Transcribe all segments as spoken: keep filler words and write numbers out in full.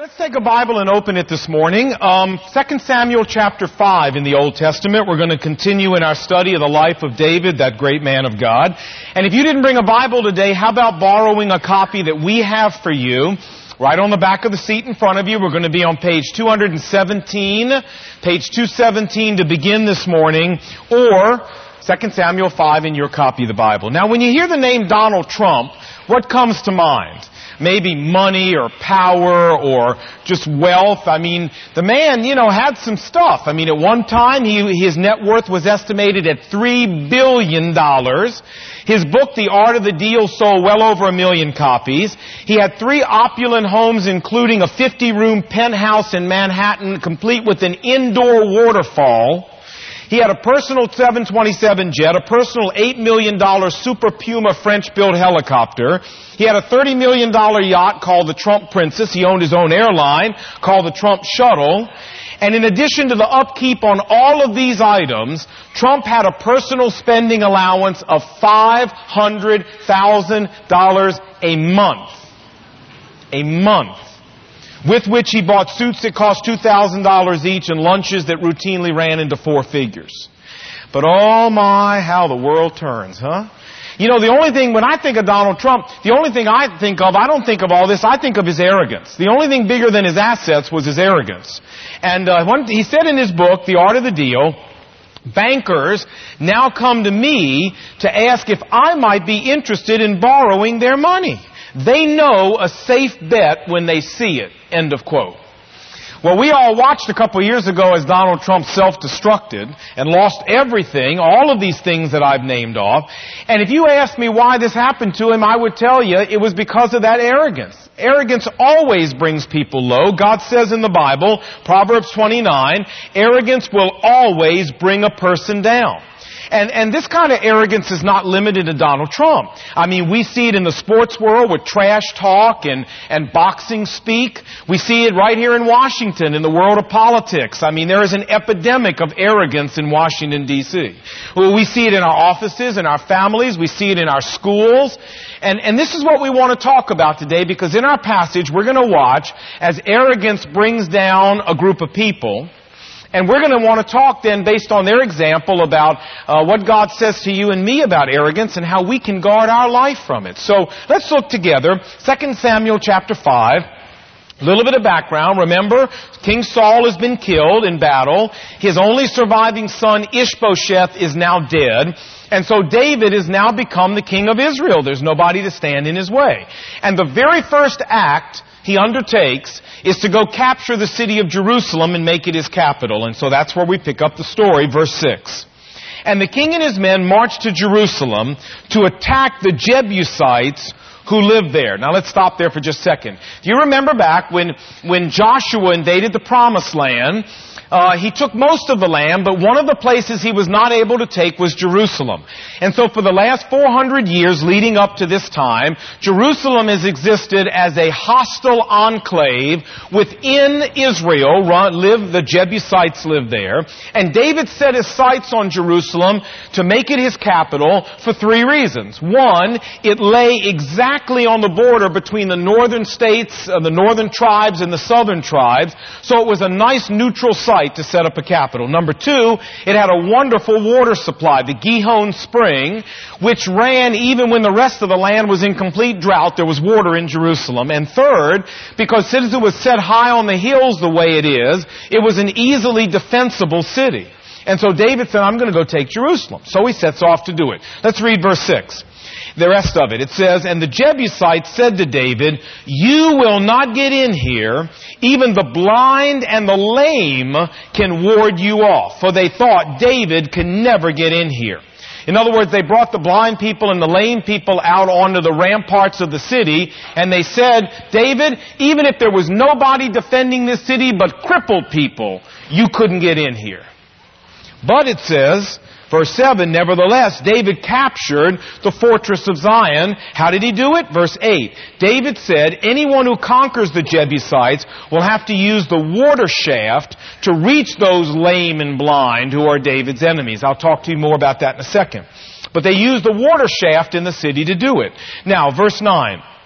Let's take a Bible and open it this morning. Um, Second Samuel chapter five in the Old Testament. We're going to continue in our study of the life of David, that great man of God. And if you didn't bring a Bible today, how about borrowing a copy that we have for you? Right on the back of the seat in front of you. We're going to be on page two seventeen, page two seventeen to begin this morning, or Second Samuel five in your copy of the Bible. Now, when you hear the name Donald Trump, what comes to mind? Maybe money or power or just wealth. I mean, the man, you know, had some stuff. I mean, at one time, he, his net worth was estimated at three billion dollars. His book, The Art of the Deal, sold well over a million copies. He had three opulent homes, including a fifty-room penthouse in Manhattan, complete with an indoor waterfall. He had a personal seven twenty-seven jet, a personal eight million dollars Super Puma French-built helicopter. He had a thirty million dollars yacht called the Trump Princess. He owned his own airline called the Trump Shuttle. And in addition to the upkeep on all of these items, Trump had a personal spending allowance of five hundred thousand dollars a month. A month. With which he bought suits that cost two thousand dollars each and lunches that routinely ran into four figures. But oh my, how the world turns, huh? You know, the only thing, when I think of Donald Trump, the only thing I think of, I don't think of all this, I think of his arrogance. The only thing bigger than his assets was his arrogance. And uh, one, he said in his book, The Art of the Deal, bankers now come to me to ask if I might be interested in borrowing their money. They know a safe bet when they see it. End of quote. Well, we all watched a couple of years ago as Donald Trump self-destructed and lost everything, all of these things that I've named off. And if you asked me why this happened to him, I would tell you it was because of that arrogance. Arrogance always brings people low. God says in the Bible, Proverbs twenty-nine, arrogance will always bring a person down. And, and this kind of arrogance is not limited to Donald Trump. I mean, we see it in the sports world with trash talk and, and boxing speak. We see it right here in Washington in the world of politics. I mean, there is an epidemic of arrogance in Washington, D C Well, we see it in our offices, in our families. We see it in our schools. And, and this is what we want to talk about today, because in our passage, we're going to watch as arrogance brings down a group of people. And we're going to want to talk then based on their example about uh, what God says to you and me about arrogance and how we can guard our life from it. So let's look together. Second Samuel chapter five. A little bit of background. Remember, King Saul has been killed in battle. His only surviving son, Ishbosheth, is now dead. And so David has now become the king of Israel. There's nobody to stand in his way. And the very first act he undertakes is to go capture the city of Jerusalem and make it his capital. And so that's where we pick up the story, verse six. And the king and his men marched to Jerusalem to attack the Jebusites who lived there. Now let's stop there for just a second. Do you remember back when, when Joshua invaded the Promised Land? Uh, he took most of the land, but one of the places he was not able to take was Jerusalem. And so for the last four hundred years leading up to this time, Jerusalem has existed as a hostile enclave within Israel. Run, live, the Jebusites live there. And David set his sights on Jerusalem to make it his capital for three reasons. One, it lay exactly on the border between the northern states, uh, the northern tribes and the southern tribes, so it was a nice neutral site to set up a capital. Number two, it had a wonderful water supply, the Gihon Spring, which ran even when the rest of the land was in complete drought. There was water in Jerusalem. And third, because since it was set high on the hills the way it is, it was an easily defensible city. And so David said, I'm going to go take Jerusalem. So he sets off to do it. Let's read verse six. The rest of it. It says, and the Jebusites said to David, you will not get in here. Even the blind and the lame can ward you off. For they thought David could never get in here. In other words, they brought the blind people and the lame people out onto the ramparts of the city, and they said, David, even if there was nobody defending this city but crippled people, you couldn't get in here. But it says, verse seven, nevertheless, David captured the fortress of Zion. How did he do it? Verse eight, David said, anyone who conquers the Jebusites will have to use the water shaft to reach those lame and blind who are David's enemies. I'll talk to you more about that in a second. But they used the water shaft in the city to do it. Now, verse nine.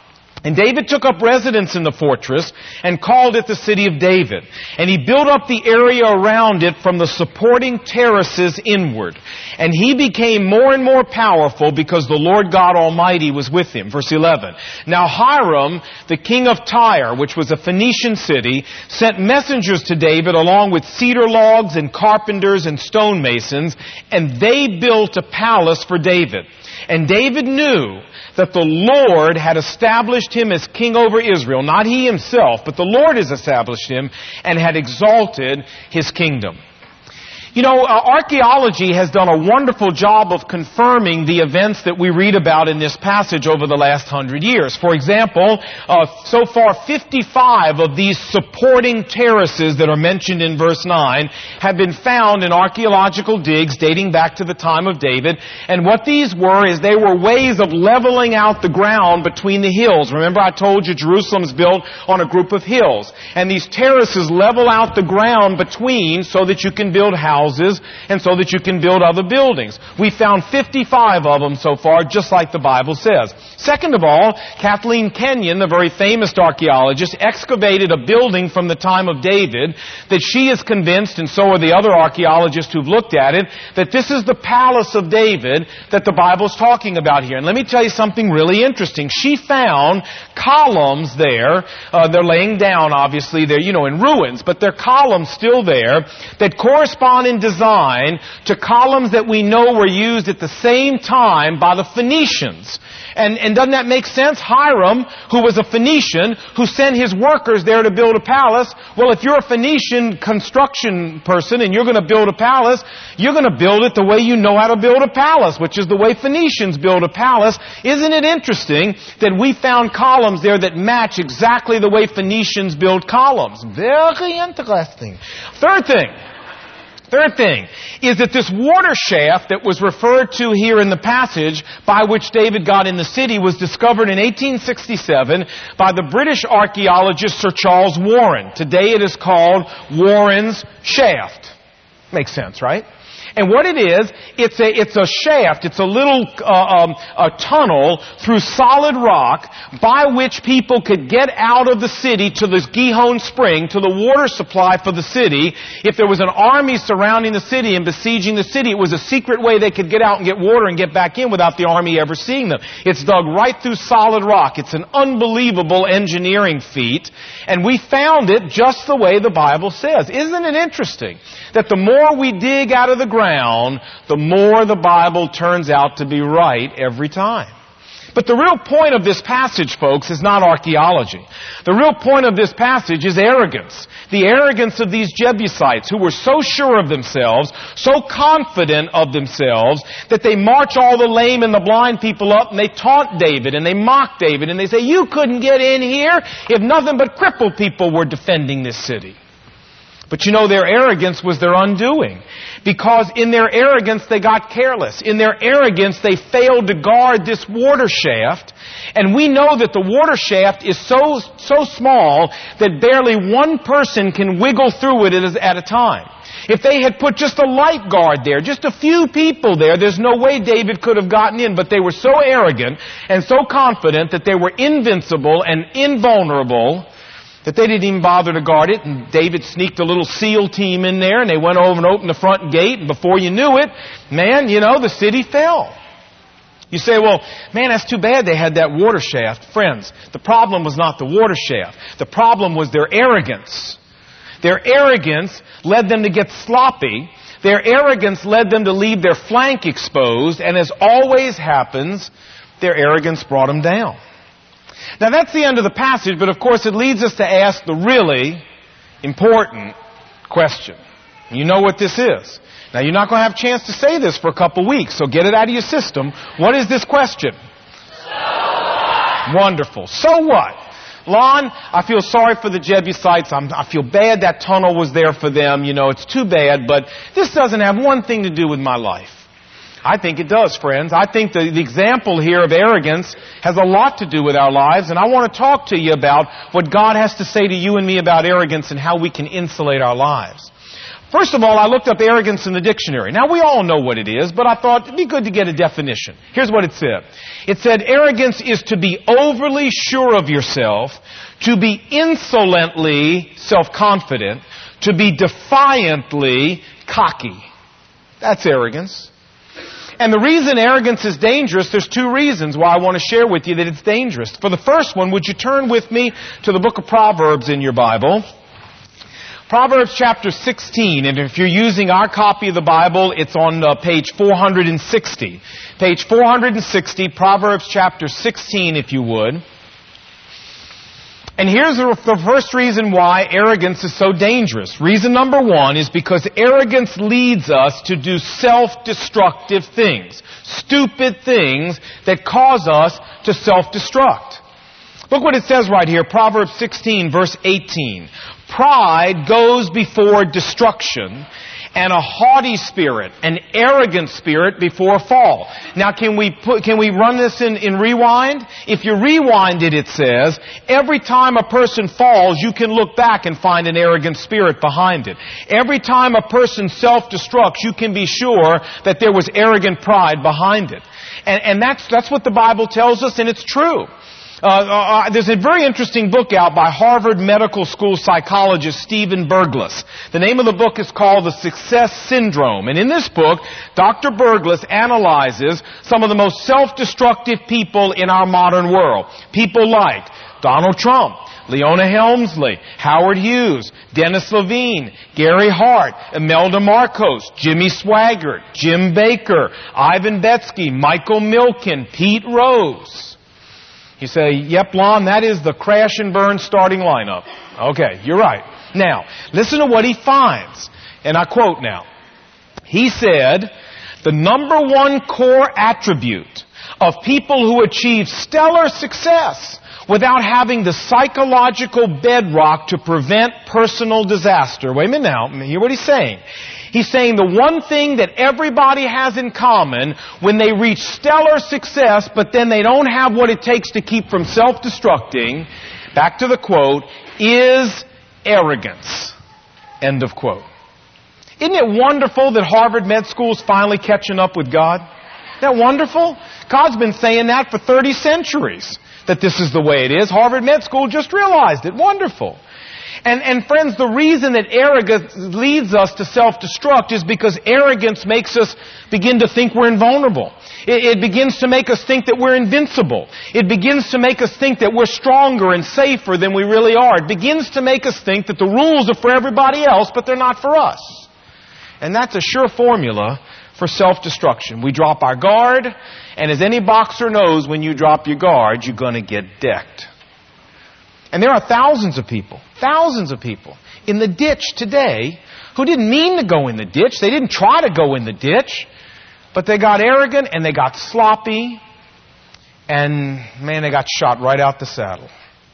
And David took up residence in the fortress and called it the City of David. And he built up the area around it from the supporting terraces inward. And he became more and more powerful because the Lord God Almighty was with him. Verse eleven. Now Hiram, the king of Tyre, which was a Phoenician city, sent messengers to David along with cedar logs and carpenters and stonemasons, and they built a palace for David. And David knew that the Lord had established him as king over Israel, not he himself, but the Lord has established him and had exalted his kingdom. You know, uh, archaeology has done a wonderful job of confirming the events that we read about in this passage over the last hundred years. For example, uh, so far fifty-five of these supporting terraces that are mentioned in verse nine have been found in archaeological digs dating back to the time of David. And what these were is they were ways of leveling out the ground between the hills. Remember, I told you Jerusalem is built on a group of hills. And these terraces level out the ground between so that you can build houses and so that you can build other buildings. We found fifty-five of them so far, just like the Bible says. Second of all, Kathleen Kenyon, the very famous archaeologist, excavated a building from the time of David that she is convinced, and so are the other archaeologists who've looked at it, that this is the palace of David that the Bible's talking about here. And let me tell you something really interesting. She found columns there. Uh, they're laying down, obviously. They're, you know, in ruins, but they're columns still there that correspond in design to columns that we know were used at the same time by the Phoenicians. And, and doesn't that make sense? Hiram, who was a Phoenician, who sent his workers there to build a palace. Well, if you're a Phoenician construction person and you're going to build a palace, you're going to build it the way you know how to build a palace, which is the way Phoenicians build a palace. Isn't it interesting that we found columns there that match exactly the way Phoenicians build columns? Very interesting. Third thing. Third thing is that this water shaft that was referred to here in the passage by which David got in the city was discovered in eighteen sixty-seven by the British archaeologist Sir Charles Warren. Today it is called Warren's Shaft. Makes sense, right? And what it is, it's a, it's a shaft, it's a little uh, um, a tunnel through solid rock by which people could get out of the city to this Gihon Spring, to the water supply for the city. If there was an army surrounding the city and besieging the city, it was a secret way they could get out and get water and get back in without the army ever seeing them. It's dug right through solid rock. It's an unbelievable engineering feat. And we found it just the way the Bible says. Isn't it interesting that the more we dig out of the ground, the more the Bible turns out to be right every time? But the real point of this passage, folks, is not archaeology. The real point of this passage is arrogance. The arrogance of these Jebusites who were so sure of themselves, so confident of themselves, that they march all the lame and the blind people up and they taunt David and they mock David and they say, you couldn't get in here if nothing but crippled people were defending this city. But you know, their arrogance was their undoing. Because in their arrogance, they got careless. In their arrogance, they failed to guard this water shaft. And we know that the water shaft is so, so small that barely one person can wiggle through it at a time. If they had put just a light guard there, just a few people there, there's no way David could have gotten in. But they were so arrogant and so confident that they were invincible and invulnerable that they didn't even bother to guard it. And David sneaked a little SEAL team in there, and they went over and opened the front gate, and before you knew it, man, you know, the city fell. You say, well, man, that's too bad they had that water shaft. Friends, the problem was not the water shaft. The problem was their arrogance. Their arrogance led them to get sloppy. Their arrogance led them to leave their flank exposed, and as always happens, their arrogance brought them down. Now that's the end of the passage, but of course it leads us to ask the really important question. You know what this is. Now you're not going to have a chance to say this for a couple weeks, so get it out of your system. What is this question? So what? Wonderful. So what? Lon, I feel sorry for the Jebusites. I'm, I feel bad that tunnel was there for them. You know, it's too bad, but this doesn't have one thing to do with my life. I think it does, friends. I think the, the example here of arrogance has a lot to do with our lives, and I want to talk to you about what God has to say to you and me about arrogance and how we can insulate our lives. First of all, I looked up arrogance in the dictionary. Now, we all know what it is, but I thought it'd be good to get a definition. Here's what it said. It said, arrogance is to be overly sure of yourself, to be insolently self-confident, to be defiantly cocky. That's arrogance. And the reason arrogance is dangerous, there's two reasons why I want to share with you that it's dangerous. For the first one, would you turn with me to the book of Proverbs in your Bible? Proverbs chapter sixteen, and if you're using our copy of the Bible, it's on uh, page four hundred sixty. Page four hundred sixty, Proverbs chapter sixteen, if you would. And here's the, the first reason why arrogance is so dangerous. Reason number one is because arrogance leads us to do self-destructive things. Stupid things that cause us to self-destruct. Look what it says right here, Proverbs sixteen, verse eighteen. Pride goes before destruction, and a haughty spirit, an arrogant spirit before a fall. Now, can we put, can we run this in, in rewind? If you rewind it, it says, every time a person falls, you can look back and find an arrogant spirit behind it. Every time a person self-destructs, you can be sure that there was arrogant pride behind it. And, and that's, that's what the Bible tells us, and it's true. Uh, uh, there's a very interesting book out by Harvard Medical School psychologist Stephen Berglas. The name of the book is called The Success Syndrome. And in this book, Doctor Berglas analyzes some of the most self-destructive people in our modern world. People like Donald Trump, Leona Helmsley, Howard Hughes, Dennis Levine, Gary Hart, Imelda Marcos, Jimmy Swaggart, Jim Baker, Ivan Betsky, Michael Milken, Pete Rose. You say, yep, Lon, that is the crash and burn starting lineup. Okay, you're right. Now, listen to what he finds. And I quote now. He said, the number one core attribute of people who achieve stellar success without having the psychological bedrock to prevent personal disaster. Wait a minute now. Hear what he's saying. He's saying the one thing that everybody has in common when they reach stellar success, but then they don't have what it takes to keep from self-destructing, back to the quote, is arrogance. End of quote. Isn't it wonderful that Harvard Med School is finally catching up with God? Isn't that wonderful? God's been saying that for thirty centuries, that this is the way it is. Harvard Med School just realized it. Wonderful. And, and friends, the reason that arrogance leads us to self-destruct is because arrogance makes us begin to think we're invulnerable. It, it begins to make us think that we're invincible. It begins to make us think that we're stronger and safer than we really are. It begins to make us think that the rules are for everybody else, but they're not for us. And that's a sure formula for self-destruction. We drop our guard, and as any boxer knows, when you drop your guard, you're going to get decked. And there are thousands of people, thousands of people in the ditch today who didn't mean to go in the ditch. They didn't try to go in the ditch, but they got arrogant and they got sloppy, and man, they got shot right out the saddle.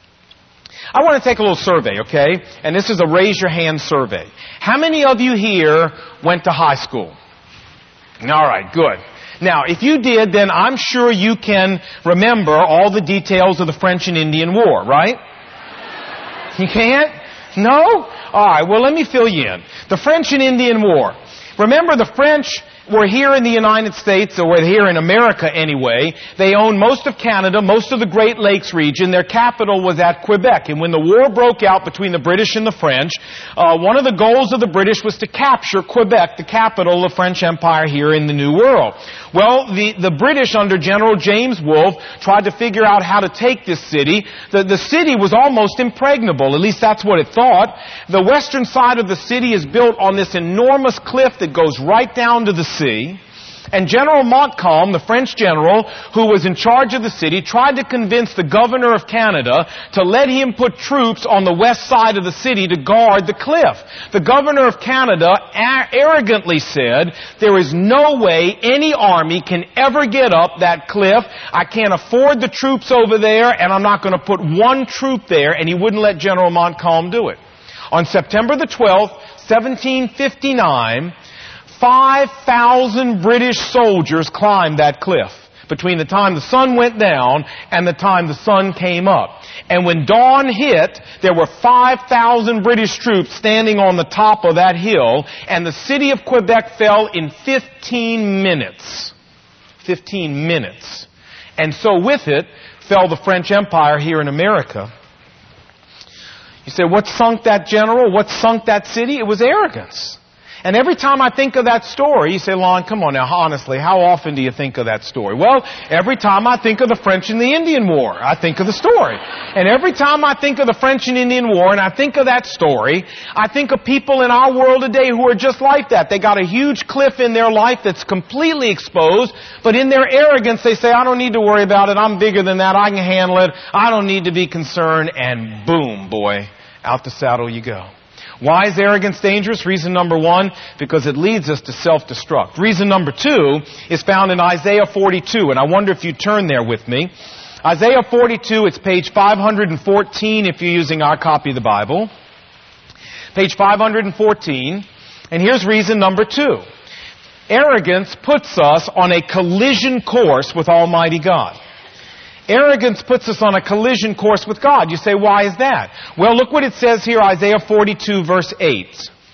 I want to take a little survey, okay? And this is a raise your hand survey. How many of you here went to high school? All right, good. Now, if you did, then I'm sure you can remember all the details of the French and Indian War, right? You can't? No? All right, well, let me fill you in. The French and Indian War. Remember, the French were here in the United States, or were here in America anyway. They owned most of Canada, most of the Great Lakes region. Their capital was at Quebec. And when the war broke out between the British and the French, uh, one of the goals of the British was to capture Quebec, the capital of the French Empire here in the New World. Well, the, the British under General James Wolfe tried to figure out how to take this city. The, the city was almost impregnable, at least that's what it thought. The western side of the city is built on this enormous cliff that goes right down to the sea. And General Montcalm, the French general who was in charge of the city, tried to convince the governor of Canada to let him put troops on the west side of the city to guard the cliff. The governor of Canada arrogantly said, there is no way any army can ever get up that cliff. I can't afford the troops over there, and I'm not going to put one troop there, and he wouldn't let General Montcalm do it. On September the twelfth, seventeen fifty-nine, five thousand British soldiers climbed that cliff. between the time the sun went down and the time the sun came up. And when dawn hit, there were five thousand British troops standing on the top of that hill, and the city of Quebec fell in fifteen minutes. fifteen minutes. And so with it fell the French Empire here in America. You say, what sunk that general? What sunk that city? It was arrogance. And every time I think of that story, you say, Lon, come on now, honestly, how often do you think of that story? Well, every time I think of the French and the Indian War, I think of the story. And every time I think of the French and Indian War, and I think of that story, I think of people in our world today who are just like that. They got a huge cliff in their life that's completely exposed, but in their arrogance, they say, I don't need to worry about it. I'm bigger than that. I can handle it. I don't need to be concerned. And boom, boy, out the saddle you go. Why is arrogance dangerous? Reason number one, because it leads us to self-destruct. Reason number two is found in Isaiah forty-two, and I wonder if you turn there with me. Isaiah forty-two, it's page five hundred fourteen if you're using our copy of the Bible. Page five hundred fourteen, and here's reason number two. Arrogance puts us on a collision course with Almighty God. Arrogance puts us on a collision course with God. You say, why is that? Well, look what it says here, Isaiah forty-two, verse eight.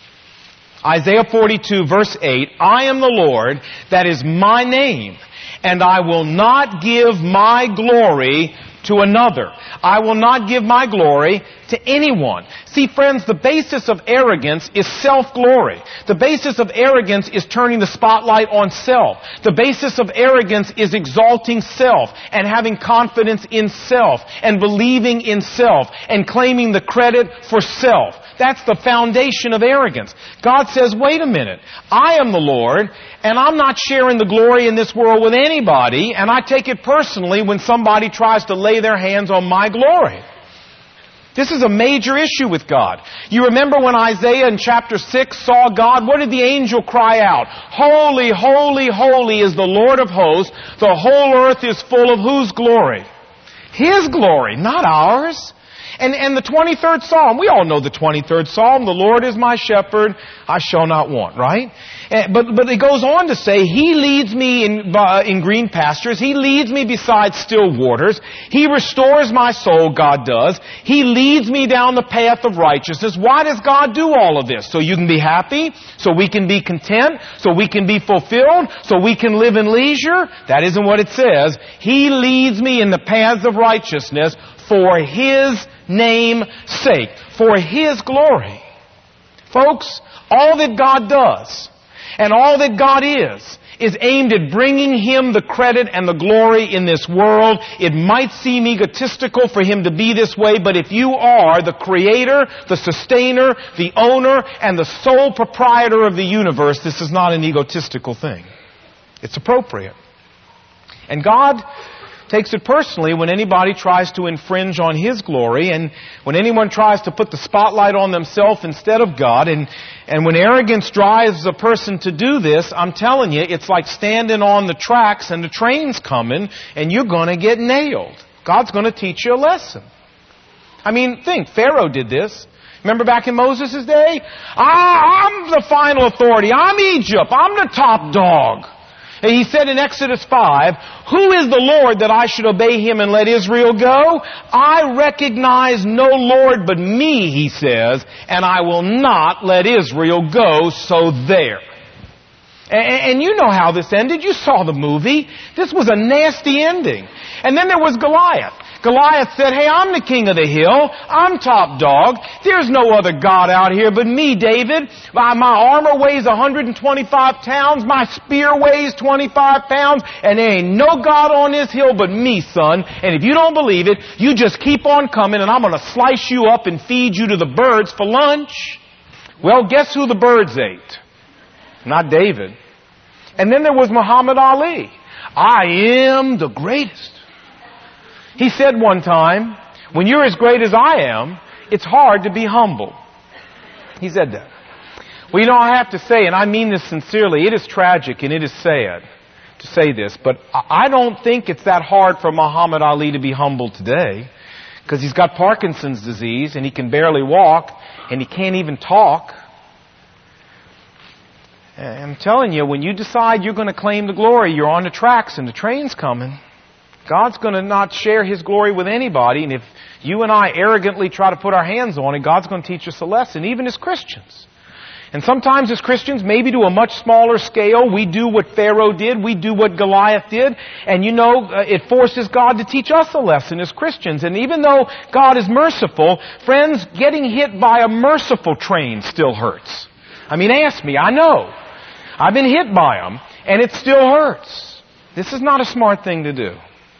Isaiah forty-two, verse eight, I am the Lord, that is my name, and I will not give my glory to another. I will not give my glory to anyone. See, friends, the basis of arrogance is self-glory. The basis of arrogance is turning the spotlight on self. The basis of arrogance is exalting self and having confidence in self and believing in self and claiming the credit for self. That's the foundation of arrogance. God says, wait a minute, I am the Lord, and I'm not sharing the glory in this world with anybody, and I take it personally when somebody tries to lay their hands on my glory. This is a major issue with God. You remember when Isaiah in chapter six saw God, what did the angel cry out? Holy, holy, holy is the Lord of hosts. The whole earth is full of whose glory? His glory, not ours. And, and the twenty-third Psalm, we all know the twenty-third Psalm, the Lord is my shepherd, I shall not want, right? And, but, but it goes on to say, He leads me in, uh, in green pastures, He leads me beside still waters, He restores my soul, God does, He leads me down the path of righteousness. Why does God do all of this? So you can be happy, so we can be content, so we can be fulfilled, so we can live in leisure? That isn't what it says. He leads me in the paths of righteousness for His name's sake, for His glory. Folks, all that God does and all that God is, is aimed at bringing Him the credit and the glory in this world. It might seem egotistical for Him to be this way, but if you are the creator, the sustainer, the owner, and the sole proprietor of the universe, this is not an egotistical thing. It's appropriate. And God takes it personally when anybody tries to infringe on His glory and when anyone tries to put the spotlight on themselves instead of God. And, and when arrogance drives a person to do this, I'm telling you, it's like standing on the tracks and the train's coming and you're going to get nailed. God's going to teach you a lesson. I mean, think, Pharaoh did this. Remember back in Moses' day? Ah, I'm the final authority. I'm Egypt. I'm the top dog. And he said in Exodus five, who is the Lord that I should obey Him and let Israel go? I recognize no Lord but me, he says, and I will not let Israel go, so there. And, and you know how this ended. You saw the movie. This was a nasty ending. And then there was Goliath. Goliath said, hey, I'm the king of the hill. I'm top dog. There's no other God out here but me, David. My, my armor weighs one hundred twenty-five pounds. My spear weighs twenty-five pounds. And there ain't no God on this hill but me, son. And if you don't believe it, you just keep on coming and I'm going to slice you up and feed you to the birds for lunch. Well, guess who the birds ate? Not David. And then there was Muhammad Ali. I am the greatest. He said one time, when you're as great as I am, it's hard to be humble. He said that. Well, you know, I have to say, and I mean this sincerely, it is tragic and it is sad to say this, but I don't think it's that hard for Muhammad Ali to be humble today, because he's got Parkinson's disease and he can barely walk and he can't even talk. And I'm telling you, when you decide you're going to claim the glory, you're on the tracks and the train's coming. God's going to not share His glory with anybody. And if you and I arrogantly try to put our hands on it, God's going to teach us a lesson, even as Christians. And sometimes as Christians, maybe to a much smaller scale, we do what Pharaoh did, we do what Goliath did, and you know, uh, it forces God to teach us a lesson as Christians. And even though God is merciful, friends, getting hit by a merciful train still hurts. I mean, ask me, I know. I've been hit by them, and it still hurts. This is not a smart thing to do.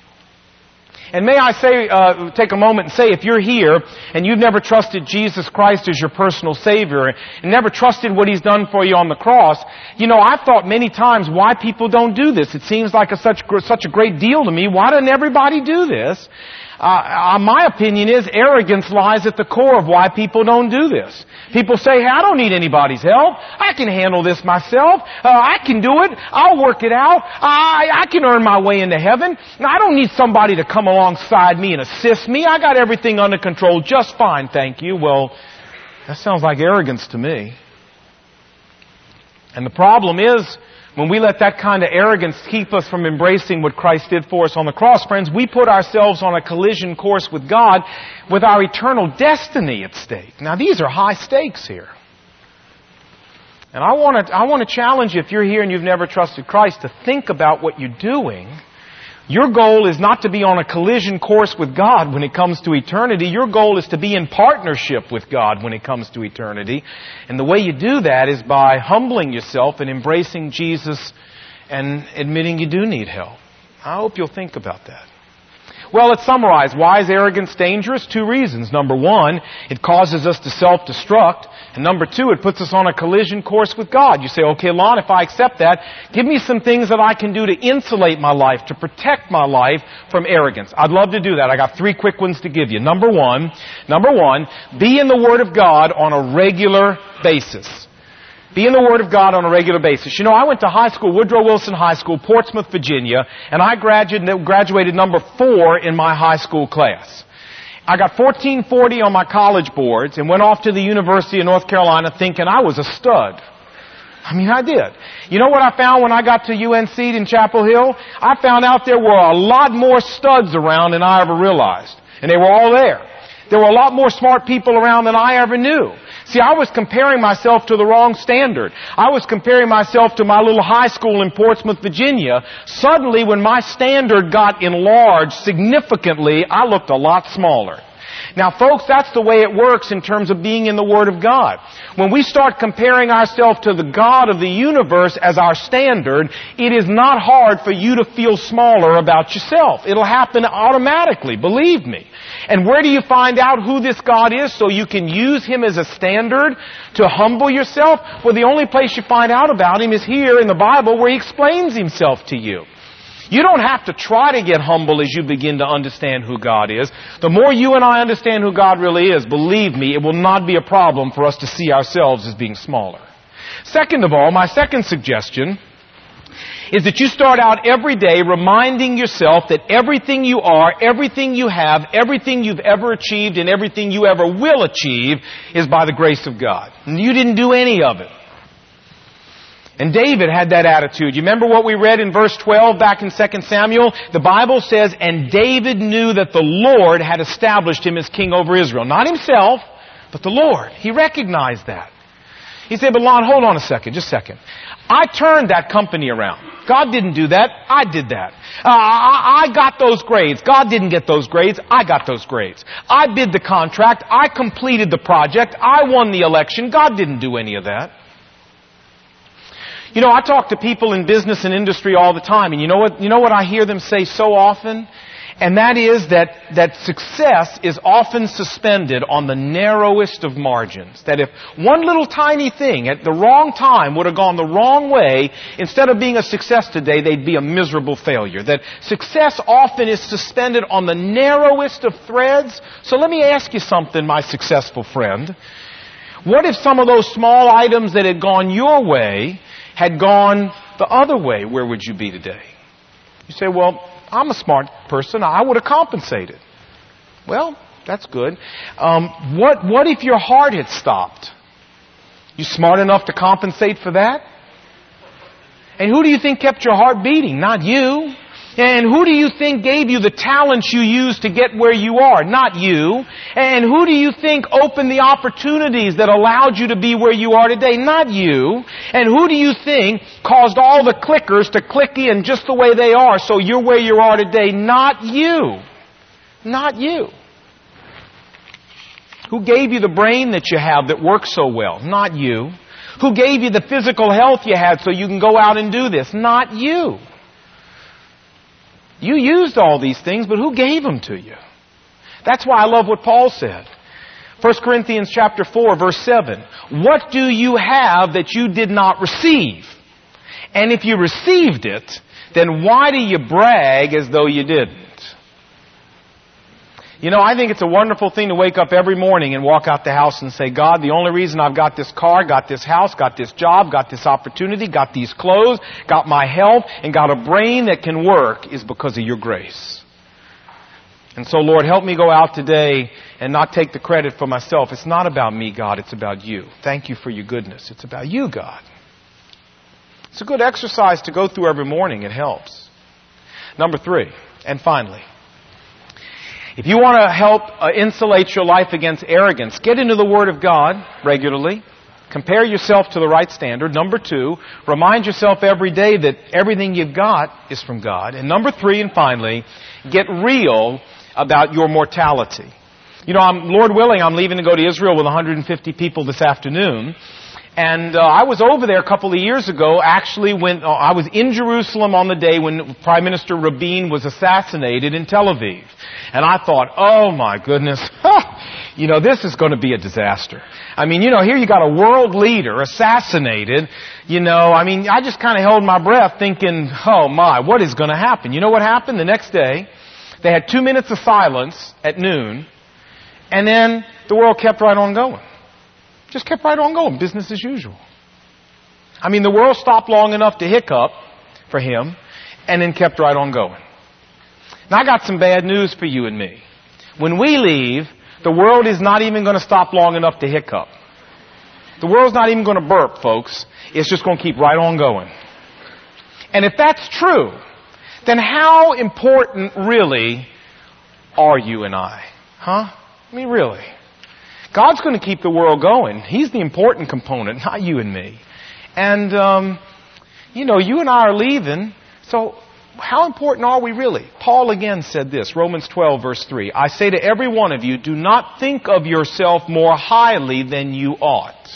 And may I say, uh, take a moment and say, if you're here and you've never trusted Jesus Christ as your personal Savior and never trusted what He's done for you on the cross, you know, I've thought many times why people don't do this. It seems like a such, such a great deal to me. Why doesn't everybody do this? Uh, my opinion is arrogance lies at the core of why people don't do this. People say, hey, I don't need anybody's help. I can handle this myself. Uh, I can do it. I'll work it out. I, I can earn my way into heaven. I don't need somebody to come alongside me and assist me. I got everything under control just fine, thank you. Well, that sounds like arrogance to me. And the problem is, when we let that kind of arrogance keep us from embracing what Christ did for us on the cross, friends, we put ourselves on a collision course with God with our eternal destiny at stake. Now, these are high stakes here. And I want to, I want to challenge you, if you're here and you've never trusted Christ, to think about what you're doing. Your goal is not to be on a collision course with God when it comes to eternity. Your goal is to be in partnership with God when it comes to eternity. And the way you do that is by humbling yourself and embracing Jesus and admitting you do need help. I hope you'll think about that. Well, let's summarize. Why is arrogance dangerous? Two reasons. Number one, it causes us to self-destruct. And number two, it puts us on a collision course with God. You say, okay, Lon, if I accept that, give me some things that I can do to insulate my life, to protect my life from arrogance. I'd love to do that. I got three quick ones to give you. Number one, number one, be in the Word of God on a regular basis. Be in the Word of God on a regular basis. You know, I went to high school, Woodrow Wilson High School, Portsmouth, Virginia, and I graduated, graduated number four in my high school class. I got fourteen forty on my college boards and went off to the University of North Carolina thinking I was a stud. I mean, I did. You know what I found when I got to U N C in Chapel Hill? I found out there were a lot more studs around than I ever realized. And they were all there. There were a lot more smart people around than I ever knew. See, I was comparing myself to the wrong standard. I was comparing myself to my little high school in Portsmouth, Virginia. Suddenly, when my standard got enlarged significantly, I looked a lot smaller. Now, folks, that's the way it works in terms of being in the Word of God. When we start comparing ourselves to the God of the universe as our standard, it is not hard for you to feel smaller about yourself. It'll happen automatically, believe me. And where do you find out who this God is so you can use Him as a standard to humble yourself? Well, the only place you find out about Him is here in the Bible where He explains Himself to you. You don't have to try to get humble as you begin to understand who God is. The more you and I understand who God really is, believe me, it will not be a problem for us to see ourselves as being smaller. Second of all, my second suggestion is that you start out every day reminding yourself that everything you are, everything you have, everything you've ever achieved, and everything you ever will achieve is by the grace of God. And you didn't do any of it. And David had that attitude. You remember what we read in verse twelve back in Second Samuel? The Bible says, and David knew that the Lord had established him as king over Israel. Not himself, but the Lord. He recognized that. He said, but Lon, hold on a second, just a second. I turned that company around. God didn't do that. I did that. Uh, I, I got those grades. God didn't get those grades. I got those grades. I bid the contract. I completed the project. I won the election. God didn't do any of that. You know, I talk to people in business and industry all the time, and you know what, you know what I hear them say so often? And that is that, that success is often suspended on the narrowest of margins. That if one little tiny thing at the wrong time would have gone the wrong way, instead of being a success today, they'd be a miserable failure. That success often is suspended on the narrowest of threads. So let me ask you something, my successful friend. What if some of those small items that had gone your way had gone the other way? Where would you be today? You say, well, I'm a smart person. I would have compensated. Well, that's good. Um, what, what if your heart had stopped? You smart enough to compensate for that? And who do you think kept your heart beating? Not you. And who do you think gave you the talents you used to get where you are? Not you. And who do you think opened the opportunities that allowed you to be where you are today? Not you. And who do you think caused all the clickers to click in just the way they are so you're where you are today? Not you. Not you. Who gave you the brain that you have that works so well? Not you. Who gave you the physical health you had so you can go out and do this? Not you. You used all these things, but who gave them to you? That's why I love what Paul said. First Corinthians chapter four, verse seven. What do you have that you did not receive? And if you received it, then why do you brag as though you didn't? You know, I think it's a wonderful thing to wake up every morning and walk out the house and say, God, the only reason I've got this car, got this house, got this job, got this opportunity, got these clothes, got my health, and got a brain that can work is because of your grace. And so, Lord, help me go out today and not take the credit for myself. It's not about me, God. It's about you. Thank you for your goodness. It's about you, God. It's a good exercise to go through every morning. It helps. Number three, and finally, if you want to help uh, insulate your life against arrogance, get into the Word of God regularly. Compare yourself to the right standard. Number two, remind yourself every day that everything you've got is from God. And number three, and finally, get real about your mortality. You know, I'm, Lord willing, I'm leaving to go to Israel with one hundred fifty people this afternoon. And uh, I was over there a couple of years ago, actually, when uh, I was in Jerusalem on the day when Prime Minister Rabin was assassinated in Tel Aviv. And I thought, oh my goodness, you know, this is going to be a disaster. I mean, you know, here you got a world leader assassinated. You know, I mean, I just kind of held my breath thinking, oh my, what is going to happen? You know what happened? The next day, they had two minutes of silence at noon, and then the world kept right on going. Just kept right on going, business as usual. I mean, the world stopped long enough to hiccup for him, and then kept right on going. Now, I got some bad news for you and me. When we leave, the world is not even going to stop long enough to hiccup. The world's not even going to burp, folks. It's just going to keep right on going. And if that's true, then how important really are you and I? Huh? I mean, really. God's going to keep the world going. He's the important component, not you and me. And, um, you know, you and I are leaving, so how important are we really? Paul again said this, Romans twelve, verse three. I say to every one of you, do not think of yourself more highly than you ought,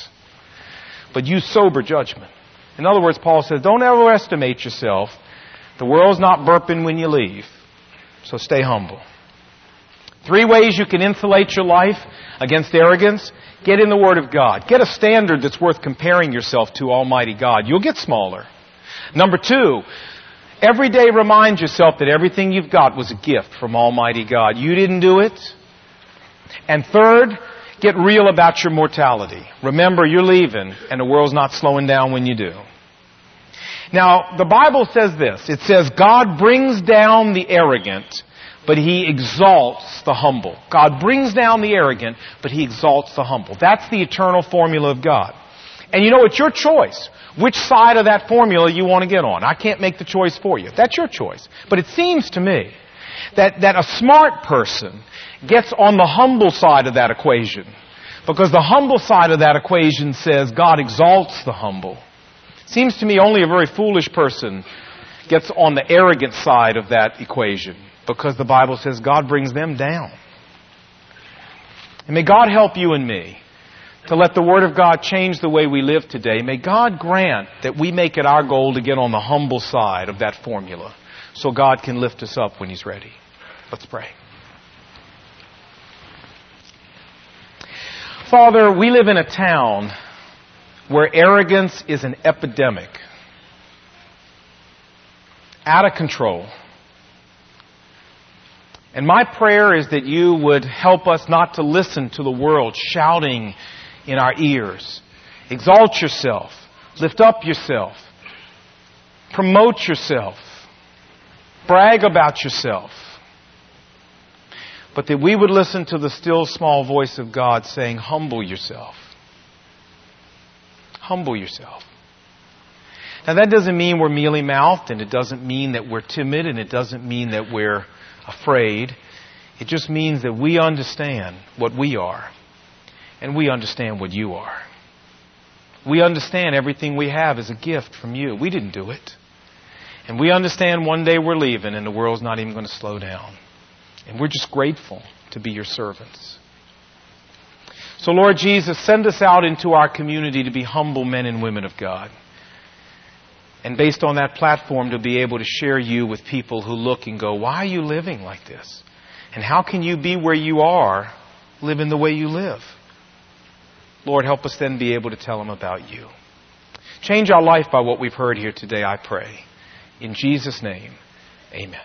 but use sober judgment. In other words, Paul says, don't overestimate yourself. The world's not burping when you leave, so stay humble. Three ways you can insulate your life against arrogance. Get in the Word of God. Get a standard that's worth comparing yourself to Almighty God. You'll get smaller. Number two, every day remind yourself that everything you've got was a gift from Almighty God. You didn't do it. And third, get real about your mortality. Remember, you're leaving, and the world's not slowing down when you do. Now, the Bible says this. It says, God brings down the arrogant, but He exalts the humble. God brings down the arrogant, but He exalts the humble. That's the eternal formula of God. And you know, it's your choice which side of that formula you want to get on. I can't make the choice for you. That's your choice. But it seems to me that, that a smart person gets on the humble side of that equation. Because the humble side of that equation says God exalts the humble. Seems to me only a very foolish person gets on the arrogant side of that equation. Because the Bible says God brings them down. And may God help you and me to let the Word of God change the way we live today. May God grant that we make it our goal to get on the humble side of that formula so God can lift us up when He's ready. Let's pray. Father, we live in a town where arrogance is an epidemic. Out of control. And my prayer is that you would help us not to listen to the world shouting in our ears. Exalt yourself. Lift up yourself. Promote yourself. Brag about yourself. But that we would listen to the still small voice of God saying, humble yourself. Humble yourself. Now that doesn't mean we're mealy-mouthed, and it doesn't mean that we're timid, and it doesn't mean that we're afraid. It just means that we understand what we are, and we understand what you are. We understand everything we have is a gift from you. We didn't do it. And we understand one day we're leaving and the world's not even going to slow down. And we're just grateful to be your servants. So Lord Jesus, send us out into our community to be humble men and women of God. And based on that platform, to be able to share you with people who look and go, why are you living like this? And how can you be where you are, living the way you live? Lord, help us then be able to tell them about you. Change our life by what we've heard here today, I pray. In Jesus' name, amen.